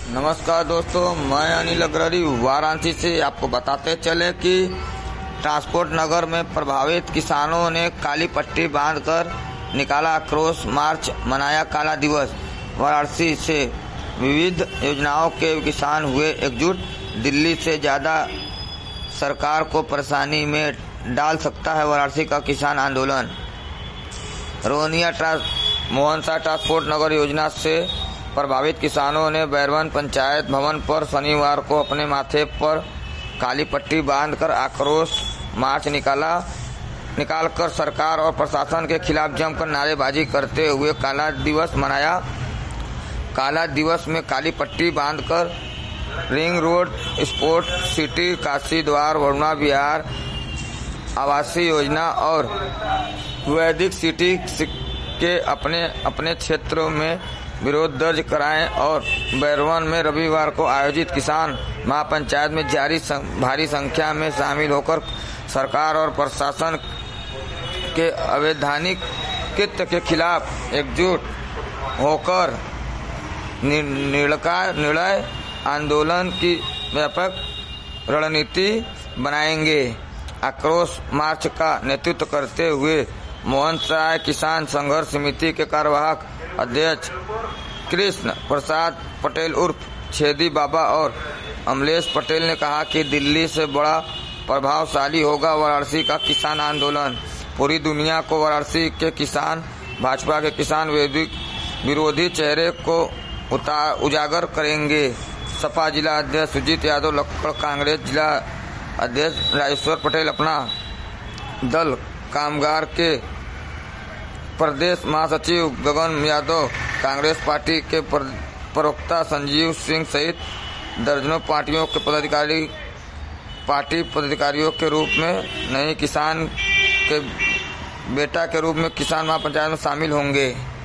नमस्कार दोस्तों, मैं अनिल अग्रवाल वाराणसी से आपको बताते चले कि ट्रांसपोर्ट नगर में प्रभावित किसानों ने काली पट्टी बांधकर निकाला आक्रोश मार्च, मनाया काला दिवस। वाराणसी से विविध योजनाओं के किसान हुए एकजुट। दिल्ली से ज्यादा सरकार को परेशानी में डाल सकता है वाराणसी का किसान आंदोलन। रोहनिया मोहनसा ट्रांसपोर्ट नगर योजना से प्रभावित किसानों ने बैरवन पंचायत भवन पर शनिवार को अपने माथे पर काली पट्टी बांधकर आक्रोश मार्च निकालकर सरकार और प्रशासन के खिलाफ जमकर नारेबाजी करते हुए काला दिवस मनाया। काला दिवस में काली पट्टी बांधकर ring road, sport city, Kashi Dwar, Varuna विहार, आवासीय योजना और वैदिक सिटी के अपने क्षेत्रों में विरोध दर्ज कराएं और बैरवन में रविवार को आयोजित किसान महापंचायत में भारी संख्या में शामिल होकर सरकार और प्रशासन के अवैधानिक कृत्य के खिलाफ एकजुट होकर निर्णय आंदोलन की व्यापक रणनीति बनाएंगे। आक्रोश मार्च का नेतृत्व करते हुए मोहनसा किसान संघर्ष समिति के कार्यवाहक अध्यक्ष कृष्ण प्रसाद पटेल उर्फ छेदी बाबा और अमलेश पटेल ने कहा कि दिल्ली से बड़ा प्रभावशाली होगा वाराणसी का किसान आंदोलन। पूरी दुनिया को वाराणसी के किसान भाजपा के किसान विरोधी चेहरे को उजागर करेंगे। सपा जिला अध्यक्ष सुजीत यादव लक्कड़, कांग्रेस जिला अध्यक्ष राजेश्वर पटेल अपना दल, कामगार के प्रदेश महासचिव गगन यादव, कांग्रेस पार्टी के प्रवक्ता संजीव सिंह सहित दर्जनों पार्टी पदाधिकारियों के रूप में नए किसान के बेटा के रूप में किसान महापंचायत में शामिल होंगे।